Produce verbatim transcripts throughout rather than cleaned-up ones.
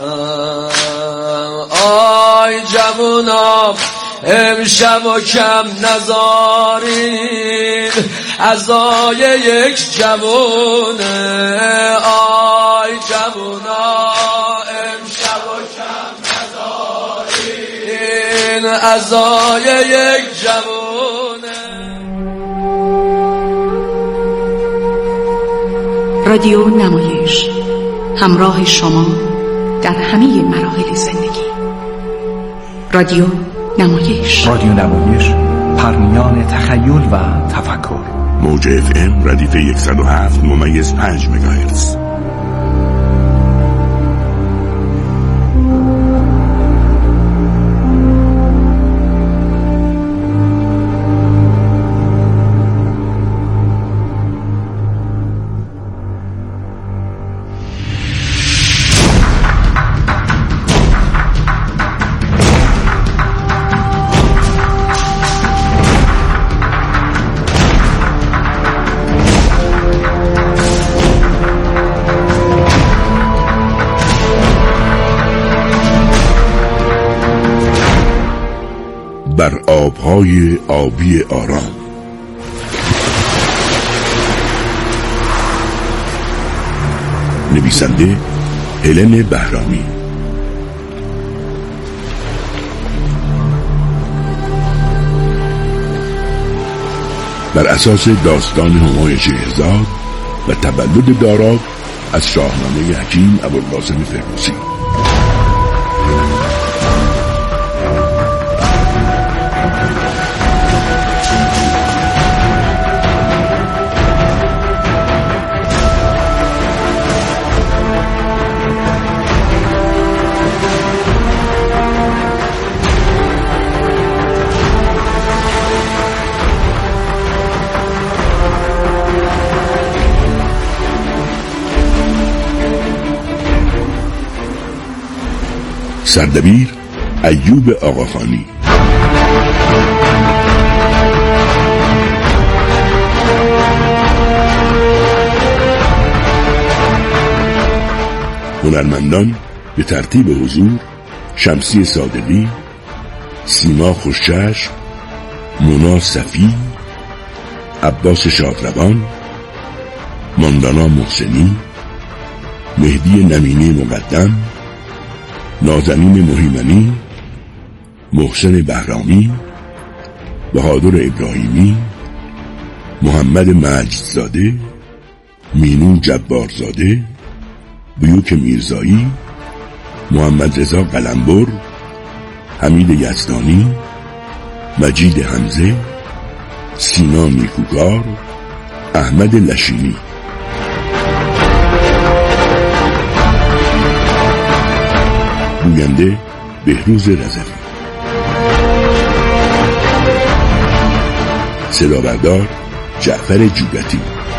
آی جوونا امشب و کم نزارین عزای یک جوونه. آی جوونا امشب و کم نزارین عزای یک جوونه. رادیو نمایش، همراه شما در همه مراحل زندگی. رادیو نمایش، رادیو نمایش، پرمیان تخیل و تفکر. موج اف ام ردیف صد و هفت ممیز پنج مگاهرتز. بر آبهای آبی آرام. نویسنده هلن بهرامی. بر اساس داستان همای شهرزاد و تولد داراب از شاهنامه حکیم ابوالقاسم فردوسی. سردبیر ایوب آقاخانی. هنرمندان به ترتیب حضور: شمسی صادقی، سیما خوشچشم، مونا صفی، عباس شادروان، ماندانا محسنی، مهدی نمینی مقدم، نازنین مهیمنی، محسن بهرامی، بهادر ابراهیمی، محمد مجدزاده، مینو جبارزاده، بیوک میرزایی، محمد رضا قلمبر، حمید یزدانی، مجید حمزه، سینا نیکوکار، احمد لشینی. گوینده بهروز رضوی. صدابردار جعفر جوگتی.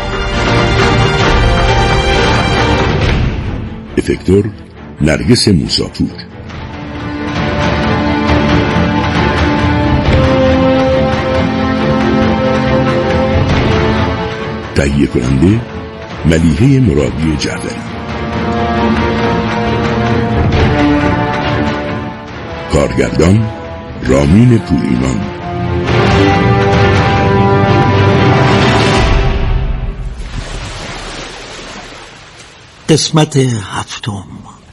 افکتور نرگس موساپور. تهیه کننده ملیحه مرادی جعفری. کارگردان رامین پوریمان. قسمت هفتم.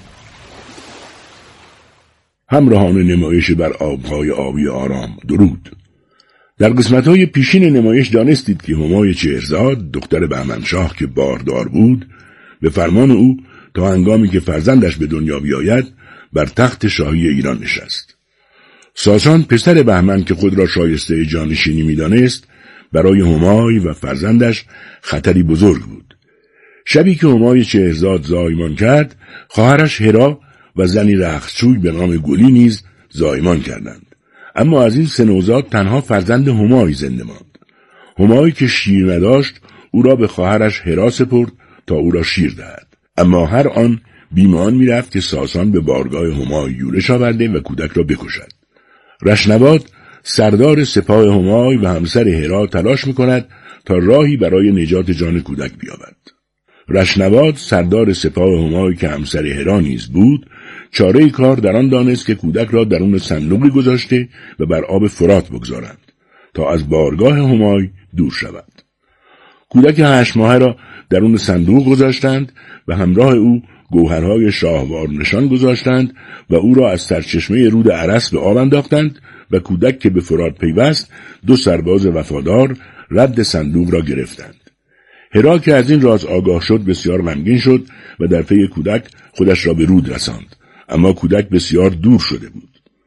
همراهان نمایش بر آبهای آبی آرام، درود. در قسمت‌های پیشین نمایش دانستید که همای چهرزاد دختر بهمنشاه که باردار بود به فرمان او تا هنگامی که فرزندش به دنیا بیاید بر تخت شاهی ایران نشست. ساسان پسر بهمن که خود را شایسته جانشینی می‌دانست برای همای و فرزندش خطری بزرگ بود. شبی که همای چهرزاد زایمان کرد، خواهرش هرا و زنی رخشجوی به نام گلی نیز زایمان کردند. اما از این سه نوزاد تنها فرزند همای زنده ماند. همای که شیر نداشت او را به خواهرش هرا سپرد تا او را شیر دهد. اما هر آن بیمان می‌رفت که ساسان به بارگاه همای یورش آورده و کودک را بکشد. رشنواد سردار سپاه همای و همسر هرا تلاش می‌کند تا راهی برای نجات جان کودک بیابد. رشنواد سردار سپاه همای که همسر هرا نیز بود چاره کار در آن دانست که کودک را درون صندوقی گذاشته و بر آب فرات بگذارند تا از بارگاه همای دور شود. کودک هشت ماهه را درون صندوق گذاشتند و همراه او گوهرهای شاهوار نشان گذاشتند و او را از سرچشمه رود ارس به آب انداختند و کودک که به فرات پیوست دو سرباز وفادار رد صندوق را گرفتند. هرا که از این راز آگاه شد بسیار غمگین شد و در پی کودک خودش را به رود رساند، اما کودک بسیار دور شده بود.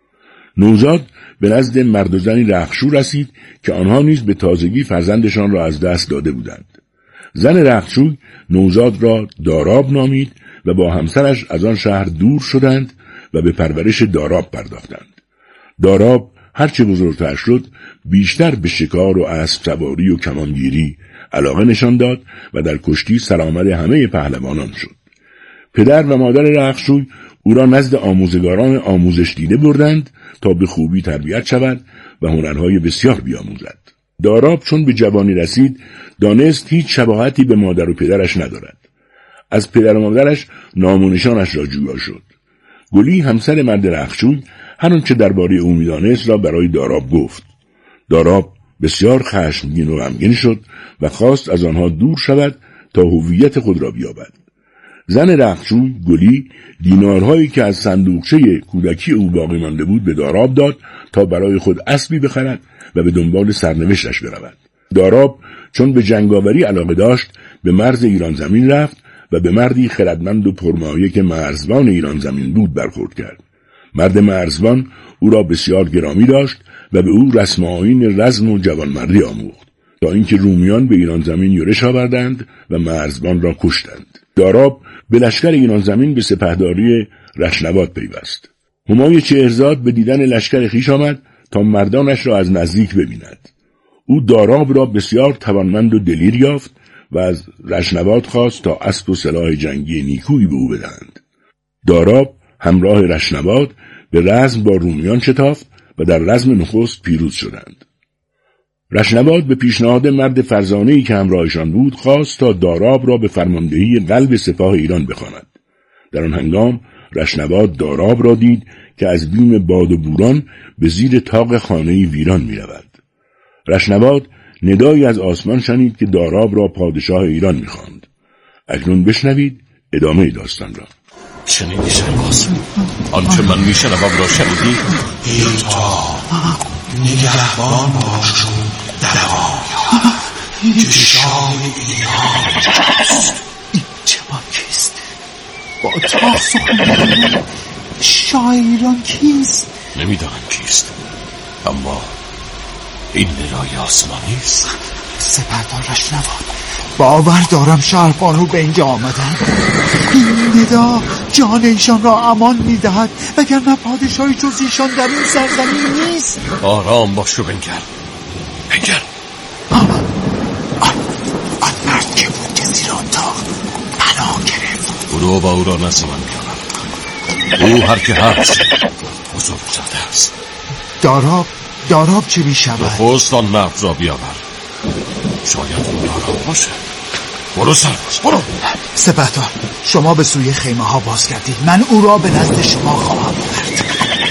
نوزاد به نزد مرد و زنی رخشو رسید که آنها نیز به تازگی فرزندشان را از دست داده بودند. زن رخشوی نوزاد را داراب نامید و با همسرش از آن شهر دور شدند و به پرورش داراب پرداختند. داراب هرچه بزرگتر شد بیشتر به شکار و اسب سواری و کمانگیری علاقه نشان داد و در کشتی سرآمد همه پهلوانان شد. پدر و مادر رخشوی او را نزد آموزگاران آموزش دیده بردند تا به خوبی تربیت شود و هنرهای بسیار بیاموزد. داراب چون به جوانی رسید دانست هیچ شباهتی به مادر و پدرش ندارد. از پدر و مادرش نام و نشانش را جویا شد. گلی همسر مرد رخشوی هر آنچه درباره او می‌دانست را برای داراب گفت. داراب بسیار خشمگین و غمگین شد و خواست از آنها دور شود تا هویت خود را بیابد. زن رخشوی گلی دینارهایی که از صندوقچه کودکی او باقی مانده بود به داراب داد تا برای خود اسبی بخرد و به دنبال سرنوشتش برود. داراب چون به جنگاوری علاقه داشت به مرز ایران زمین رفت و به مردی خردمند و پرمایه که مرزبان ایران زمین بود برخورد کرد. مرد مرزبان او را بسیار گرامی داشت و به او رسم آیین رزم و جوانمردی آموخت تا اینکه رومیان به ایران زمین یورش آوردند و مرزبان را کشتند. داراب به لشکر ایران زمین به سپهداری رشنباد پیوست. همای چهرزاد به دیدن لشکر خویش آمد تا مردانش را از نزدیک ببیند. او داراب را بسیار توانمند و دلیر یافت و از رشنباد خواست تا اسب و سلاح جنگی نیکویی به او بدهند. داراب همراه رشنباد به رزم با رومیان شتافت و در رزم نخست پیروز شدند. رشنباد به پیشنهاد مرد فرزانه‌ای که همراهشان بود خواست تا داراب را به فرماندهی قلب سپاه ایران بخواند. در آن هنگام رشنباد داراب را دید که از بیم باد و بوران به زیر طاق خانه‌ای ویران می‌رود. رشنباد ندایی از آسمان شنید که داراب را پادشاه ایران می‌خواند. اکنون بشنوید ادامه داستان را. شنیدی سرباز؟ آنچه من میشنوم را شنیدی؟ ایتا نگهبان باش دوام که شاه ایران این چمان کیست؟ با تا سخن شاه ایران کیست؟ نمیدانم کیست، اما این ندای آسمانی است. سپهدار رشنباد، باور دارم شهربانو به اینجا آمدن. این ندا جان ایشان را امان میدهد، وگرنه پادشاهی جز ایشان در این سرزمین نیست. آرام باش و بنگر بنگر. آن مرد که بود که زیر آن تاق پناه گرفت. برو با او را نزد من بیاور. او هر که هست بزرگزاده است. داراب داراب چه می شود؟ نخست آن مرد را بیاور. شاید اون داراب باشه. برو سرباز برو. سپهدار، شما به سوی خیمه ها باز کردید، من او را به نزد شما خواهم برد.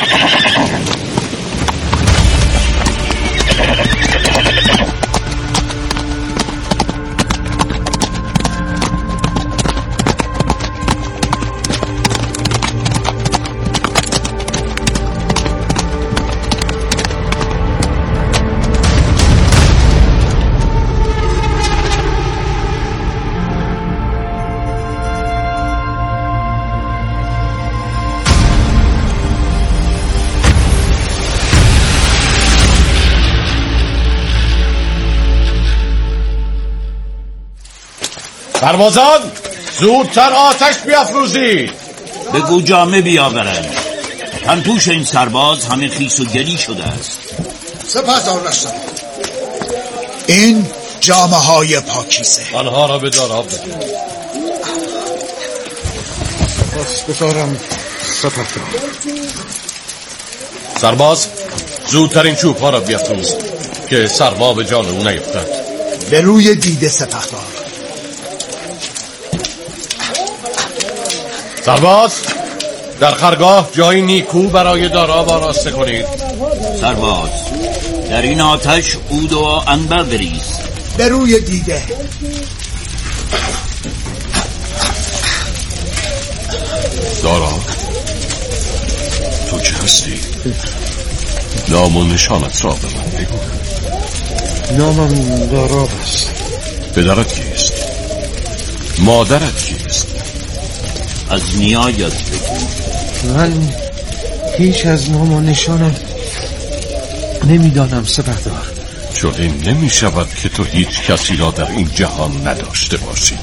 سربازان زودتر آتش بیافروزید. بگو جامه بیاورند. پنتوش این سرباز همه خیس و گلی شده است. سپهدار رشنباد، این جامه های پاکیزه. آنها را به داراب بده. پس بذارم سپهدار. سرباز زودتر این چوب ها را بیافروز که سرما به جان او نیفتد. به روی دیده سپهدار. سرباز در خرگاه جای نیکو برای داراب آراسته کنید. سرباز، در این آتش عود و عنبر بریز. به روی دیده. داراب، تو چه هستی؟ نام و نشانت را به من بگو. نامم داراب است. پدرت کیست؟ مادرت کیست؟ از نیایت بگو. من هیچ از نام و نشانم نمیدانم سپهدار. چون این نمی شود که تو هیچ کسی را در این جهان نداشته باشی.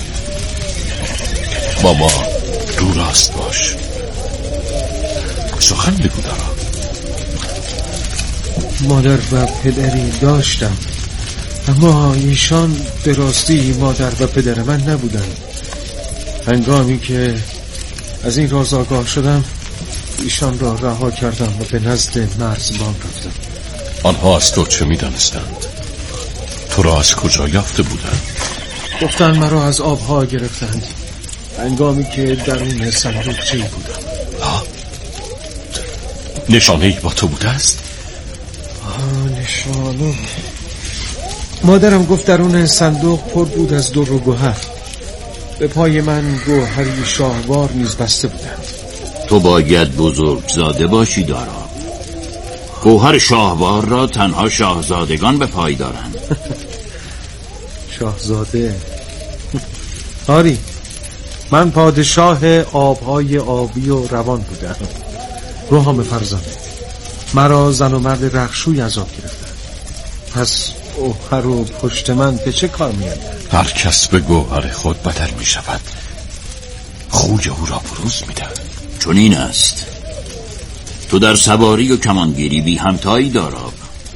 با ما رو راست باش. سخن بگو دارم. مادر و پدری داشتم، اما ایشان به راستی مادر و پدر من نبودند. هنگامی که از این راز آگاه شدم ایشان را رها کردم و به نزد مرزبان رفتم. آنها از تو چه می دانستند؟ تو را از کجا یافته بودند؟ گفتند مرا از آبها گرفتند هنگامی که درون صندوقچه بودم. ها؟ نشانه ای با تو بوده است؟ آه، نشانه. مادرم گفت درون صندوق پر بود از در و گوهر. به پای من گوهری شاهوار نیز بسته بودند. تو باید بزرگزاده باشی داراب. گوهر شاهوار را تنها شاهزادگان به پای دارند. شاهزاده؟ آری، من پادشاه آبهای آبی و روان بودم. روحام فرزانه، مرا زن و مرد رخشوی عذاب گرفتند. پس گوهر و پشت من به چه کار می‌آید؟ هر کس به گوهر خود بدل می شود، خوی او را بروز می دهد. چون این است. تو در سواری و کمانگیری بی همتایی داراب.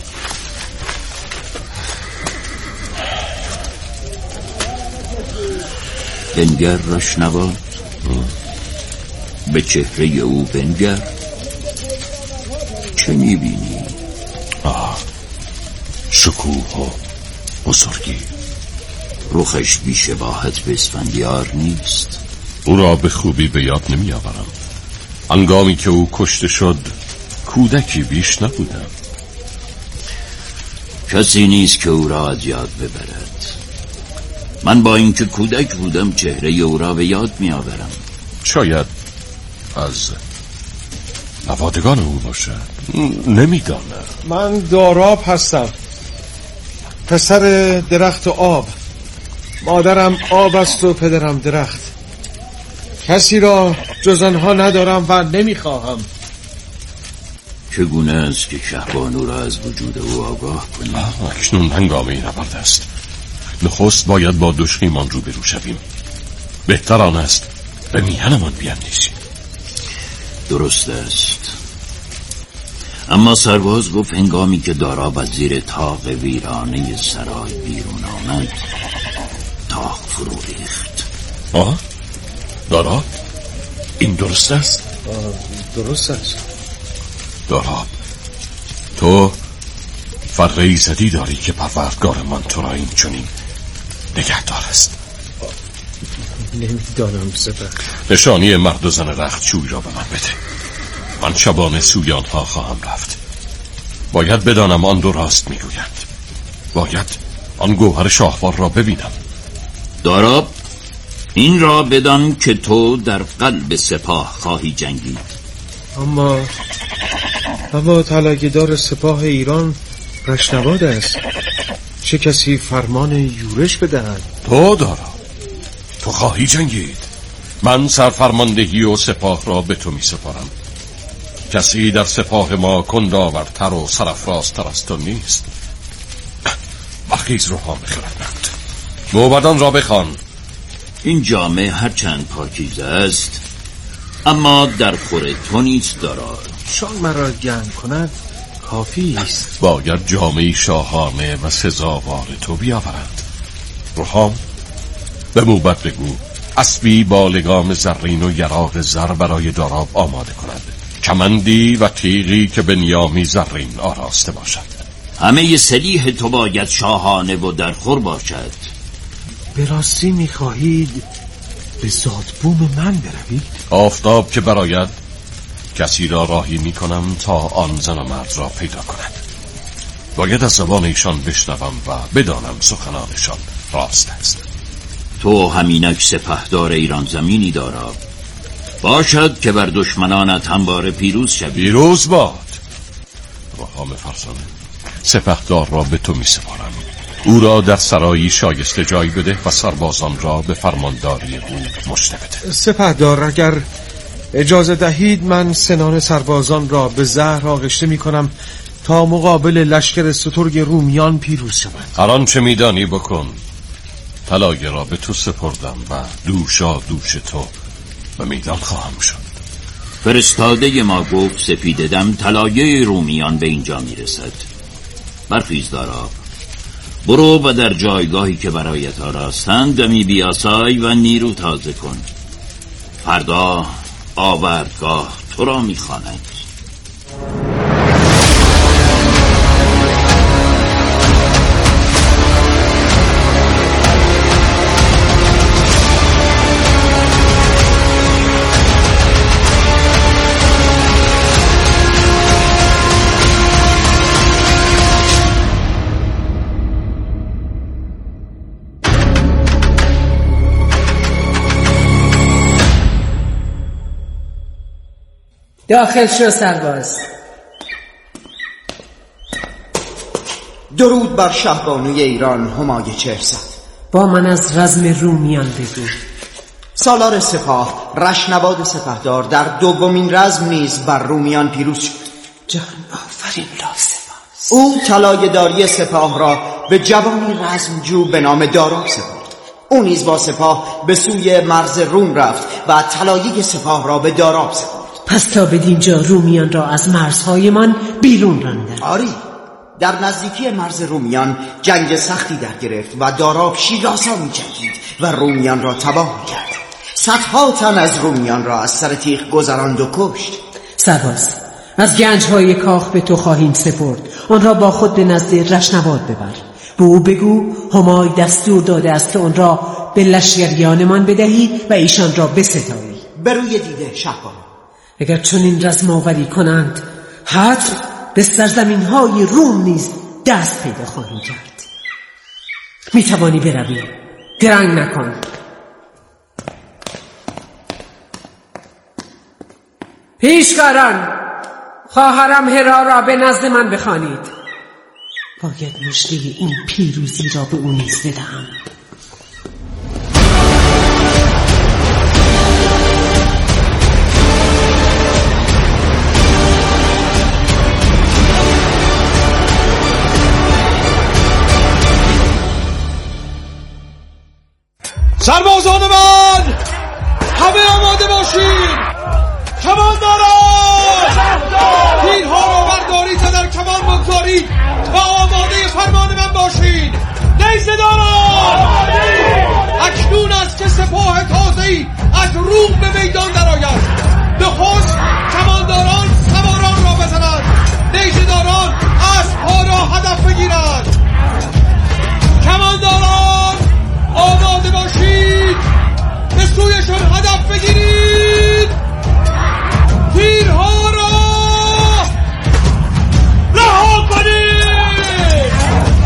بنگر رشنواد، به چهره او بنگر. چه می بینی؟ آه، شکوه و بزرگی. رخش بی شباهت به اسفندیار نیست. او را به خوبی به یاد نمی آورم. هنگامی که او کشته شد کودکی بیش نبودم. کسی نیست که او را از یاد ببرد. من با اینکه کودک بودم چهره او را به یاد می آورم. شاید از نوادگان او باشد، نمیدانم. من داراب هستم، پسر درخت آب. مادرم آب است و پدرم درخت. کسی را جز آنها ندارم و نمیخواهم. چگونه است که شهبانو را از وجود او آگاه کنیم؟ اکنون هنگامه نبرد است. نخست باید با دشمنان روبرو شویم. بهتر آن است به میهنمان بیاندیشیم. درست است. اما سرباز گفت هنگامی که داراب از زیر طاق ویرانه سرای بیرون آمد طاق فرو ریخت. آه؟ داراب؟ این درست است؟ درست است. داراب، تو فره ایزدی داری که پروردگارمان تو را این چنین نگهدار است. نمیدانم سپه. نشانی مرد و زن رختشوی را به من بده. من شبانه سوی آنها خواهم رفت. باید بدانم آن دو راست میگویند. باید آن گوهر شاهوار را ببینم. داراب، این را بدان که تو در قلب سپاه خواهی جنگید. اما اما طلایه‌دار سپاه ایران رشنواد است. چه کسی فرمان یورش بدهد؟ تو داراب، تو خواهی جنگید. من سرفرماندهی و سپاه را به تو می سپارم. کسی در سپاه ما کندآورتر و سرافرازتر از تو نیست. برخیز روحام خردمند، موبدان را بخوان. این جامعه هرچند پاکیزه است اما در خور تو نیست دارد. شان مرا گرم کند کافی است. باید جامعه شاهانه و سزاوار تو بیاورند. روحام، به موبد بگو اسبی با لگام زرین و یراق زر برای داراب آماده کند. کمندی و تیغی که به نیامی زرین آراسته باشد. همه سلیح تو باید شاهانه و در خور باشد. به راستی می‌خواهید به زادبوم من بروید؟ آفتاب که براید کسی را راهی می کنم تا آن زن و مرد را پیدا کند. باید از زبان ایشان بشنوم و بدانم سخنانشان راست است. تو همینک سپهدار ایران زمینی دارا، باشد که بر دشمنانت همواره پیروز شوی. پیروز باد. روحام فرزانه، سپهدار را به تو می سپارم. او را در سرایی شایسته جای بده و سربازان را به فرمانداری او مشته بده. سپهدار، اگر اجازه دهید من سنان سربازان را به زهر آغشته می کنم تا مقابل لشکر سترگ رومیان پیروز شوند. هر آنچه میدانی بکن. طلایه را به تو سپردم و دوشا دوش تو و میدان خواهم شد. فرستاده ما گفت سپید دم طلایه رومیان به اینجا میرسد. برخیز دارا، برو و در جایگاهی که برایت آراستند دمی بیاسای و نیرو تازه کن. فردا آوردگاه تو را میخواند. داخل شو سرباز. درود بر شهبانوی ایران همای چهرصد. با من از رزم رومیان بگو. سالار سپاه رشنباد سپهدار در دومین رزم نیز بر رومیان پیروز شد. جان آفرین را سپاس. او طلایه‌داری سپاه را به جوانی رزمجو به نام داراب سپرد. او نیز با سپاه به سوی مرز روم رفت و طلایه سپاه را به داراب سپرد. پس تا بدینجا رومیان را از مرزهایمان بیرون راندند. آری، در نزدیکی مرز رومیان جنگ سختی در گرفت و داراب شیرازا می جنگید و رومیان را تباه می کرد. صدها تن از رومیان را از سر تیغ گذراند و کشت. سرباز، از گنجهای کاخ به تو خواهیم سپرد. آن را با خود به نزد رشنباد ببر. به او بگو همای دستور داده است که آن را به لشکریانمان بدهی و ایشان را بستایی. به روی دیده شهبانو، اگر چنین رزم آوری کنند حتم به سرزمین های روم نیز دست پیدا خواهیم کرد. می توانی بروی، درنگ نکن. پیشکاران، خواهرم هرا را به نزد من بخوانید. باید مژده این پیروزی را به او نیز بدهم. سربازان من، همه آماده باشید. کمان دارید، تیرها را بردارید و در کمان بگذارید و آماده فرمان من باشید. نیزه داران، اکنون است که سپاه تازه‌ای از روم به میدان درآید. نخست کمانداران سواران را بزنند، نیزه داران اسبها را هدف بگیرند. کمانداران آماده باشید، به سویشان هدف بگیرید. تیرها را رها کنید.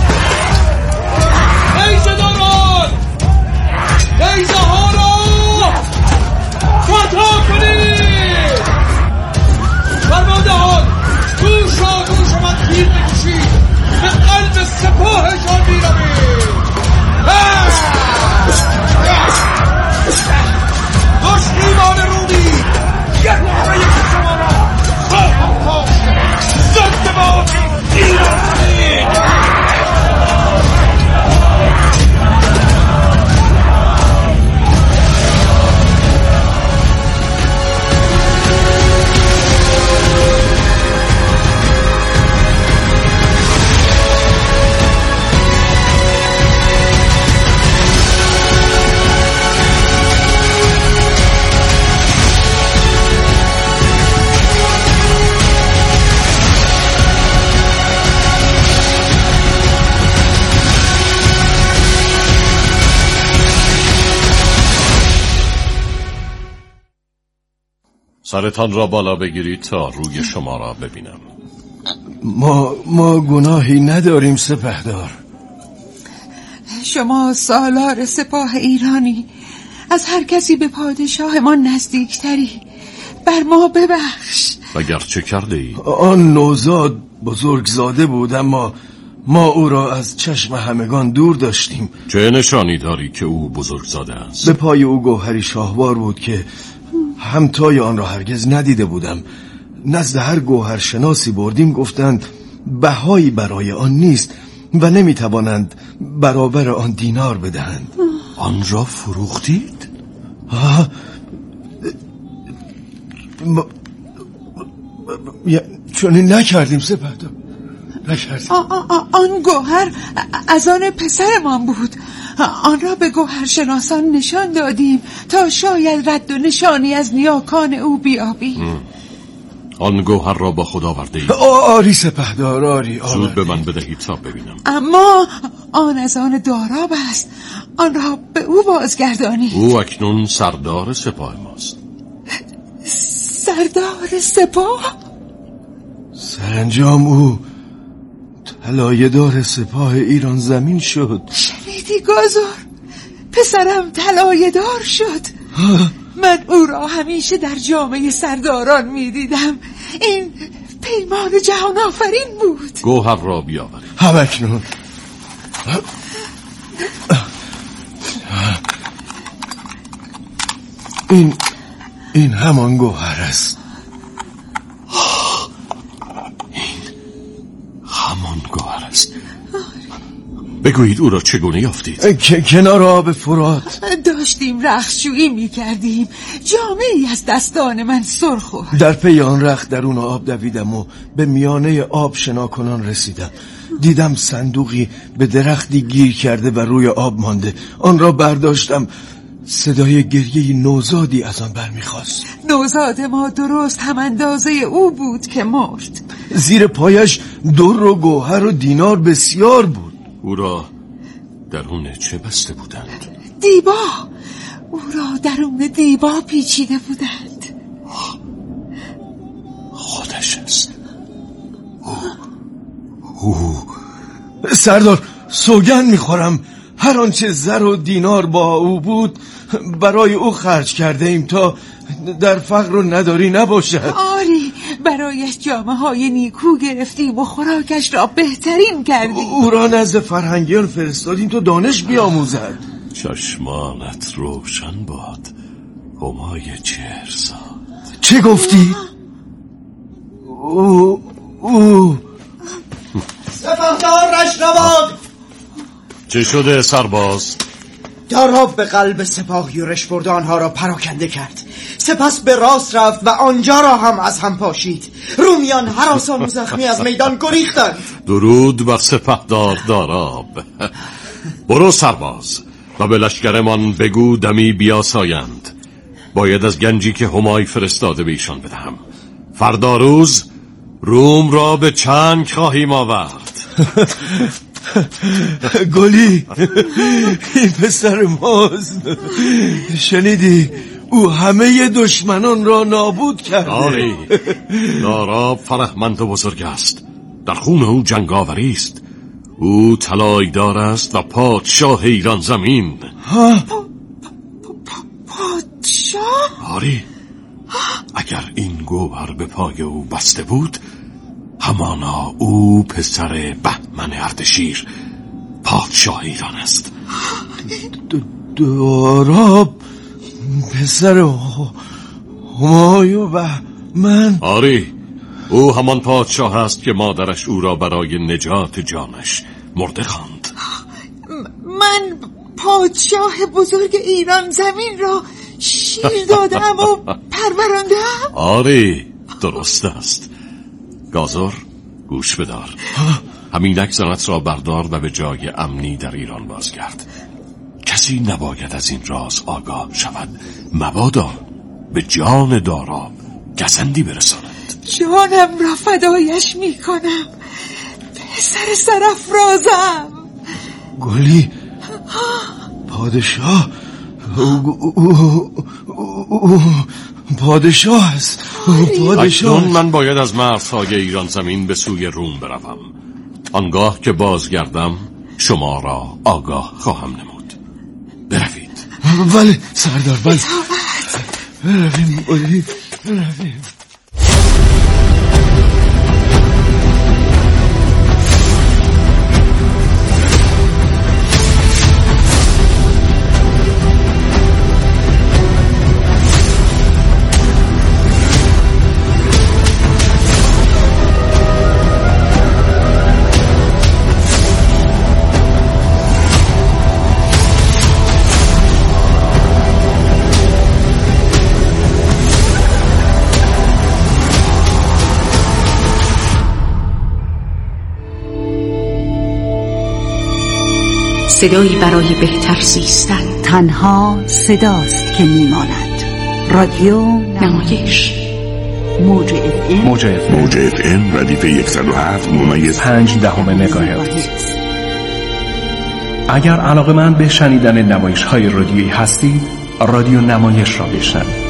نیزه داران، نیزه ها را خطا کنید. فرماندهان، دوش را دوش من تیر بکشید، به قلب سپاهشان میروید. دشمنان رومی، یک و یک شما را خواهم کاشت. زنده باد ایران زمین. سرتان را بالا بگیرید تا روی شما را ببینم. ما ما گناهی نداریم سپهدار. شما سالار سپاه ایرانی، از هر کسی به پادشاه ما نزدیکتری، بر ما ببخش. وگر چه کرده ای؟ آن نوزاد بزرگزاده بود، اما ما او را از چشم همگان دور داشتیم. چه نشانی داری که او بزرگزاده است؟ به پای او گوهری شاهوار بود که همتای آن را هرگز ندیده بودم. نزد هر گوهر شناسی بردیم، گفتند بهایی برای آن نیست و نمیتوانند برابر آن دینار بدهند. آن را فروختید؟ آه ما... چونین نکردیم سپهدار، نکردیم. آن گوهر از آن پسرمان بود. آن را به گوهرشناسان نشان دادیم تا شاید رد و نشانی از نیاکان او بیابیم. آن گوهر را با خود آورده ای؟ آری سپهدار، آری. زود به من بدهید تا ببینم. اما آن از آن داراب است، آن را به او بازگردانی. او اکنون سردار سپاه ماست. سردار سپاه؟ سرانجام او طلایه‌دار سپاه ایران زمین شد. شنیدی گازر؟ پسرم طلایه‌دار شد. من او را همیشه در جامعه سرداران می دیدم. این پیمان جهان آفرین بود. گوهر را بیاورید. همکنون. این این همان گوهر است. این همان گوهر است. بگویید او را چگونه یافتید؟ کنار آب فرات داشتیم رختشویی می کردیم، جامعی از دستان من سر خورد. در پی آن رخت درون آب دویدم و به میانه آب شناکنان رسیدم. دیدم صندوقی به درختی گیر کرده و روی آب مانده. آن را برداشتم. صدای گریه نوزادی از آن برمیخواست. نوزاد ما درست هم اندازه او بود که مرد. زیر پایش در و گوهر و دینار بسیار بود. او را درون چه بسته بودند؟ دیبا. او را درون دیبا پیچیده بودند. خودش است. او او سردار، سوگند میخورم هر آنچه زر و دینار با او بود برای او خرج کرده ایم تا در فقر و نداری نباشد. آری، برایش جامه های نیکو گرفتیم و خوراکش را بهترین کردیم. او را نزد فرهنگیان فرستادیم تا دانش بیاموزد. چشمانت روشن باد همای چهرزاد. چه گفتی؟ او او سپهدار رشنواد. چه شده سرباز؟ داراب به قلب سپاه یورش برد، آنها را پراکنده کرد. سپس به راست رفت و آنجا را هم از هم پاشید. رومیان هراسان و زخمی از میدان گریختند. درود بر سپهدار داراب. برو سرباز و به لشکرمان بگو دمی بیاسایند. باید از گنجی که همای فرستاده به ایشان بدهم. فردا روز روم را به چنگ خواهیم آورد. گلی، این پسر ماست. شنیدی؟ او همه دشمنان را نابود کرده. آری، داراب فرهمند و بزرگ است. در خون او جنگاوری است. او طلایه‌دار است و پادشاه ایران زمین. ها؟ پادشاه؟ آری، اگر این گوهر به پای او بسته بود، همانا او پسر بهمن اردشیر پادشاه ایران است. داراب پسر همایون و من. آری، او همان پادشاه است که مادرش او را برای نجات جانش مرده خواند. من پادشاه بزرگ ایران زمین را شیر دادم و پروراندم. آری، درست است. گازر، گوش بدار. همینک زنت را بردار و به جای امنی در ایران بازگرد. کسی نباید از این راز آگاه شود، مبادا به جان داراب گزندی برساند. جانم را فدایش می کنم، پسر سرافرازم. گلی، پادشاه او, او, او پادشاه است. پادشاه اکنون من باید از مرزهای ایران زمین به سوی روم بروم. آنگاه که بازگردم شما را آگاه خواهم نمود. بروید. بله سردار، بله. برویم برویم برویم. صدایی برای بهتر زیستن. تنها صداست که میماند. رادیو نمایش. موج اف ام موج اف ام موج اف ام ردیف صد و هفت ممیز پنج دهم مگاهرتز. اگر علاقه من به شنیدن نمایش های رادیویی هستید، رادیو نمایش را بشنوید.